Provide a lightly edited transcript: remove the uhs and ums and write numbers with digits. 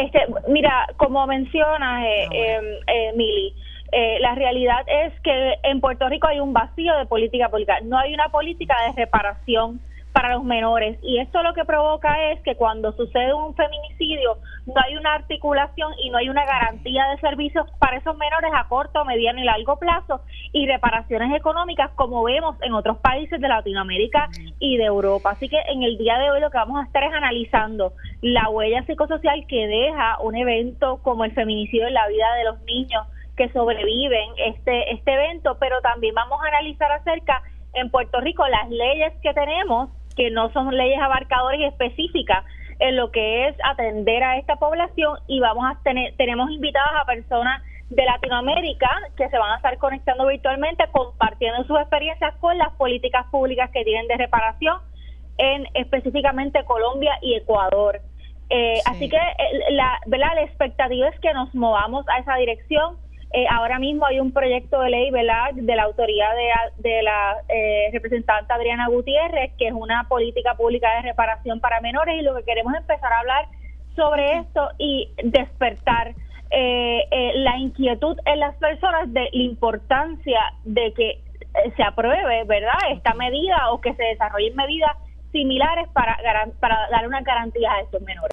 Mira, como mencionas, Mili, la realidad es que en Puerto Rico hay un vacío de política pública. No hay una política de reparación para los menores, y esto lo que provoca es que cuando sucede un feminicidio no hay una articulación y no hay una garantía de servicios para esos menores a corto, mediano y largo plazo, y reparaciones económicas como vemos en otros países de Latinoamérica y de Europa. Así que en el día de hoy lo que vamos a estar es analizando la huella psicosocial que deja un evento como el feminicidio en la vida de los niños que sobreviven este evento, pero también vamos a analizar acerca en Puerto Rico las leyes que tenemos, que no son leyes abarcadoras y específicas en lo que es atender a esta población, y tenemos invitadas a personas de Latinoamérica que se van a estar conectando virtualmente, compartiendo sus experiencias con las políticas públicas que tienen de reparación en específicamente Colombia y Ecuador. Así que la expectativa es que nos movamos a esa dirección. Ahora mismo hay un proyecto de ley, ¿verdad?, de la autoría de la representante Adriana Gutiérrez, que es una política pública de reparación para menores, y lo que queremos es empezar a hablar sobre esto y despertar la inquietud en las personas de la importancia de que se apruebe, ¿verdad?, esta medida, o que se desarrollen medidas similares para dar una garantía a estos menores.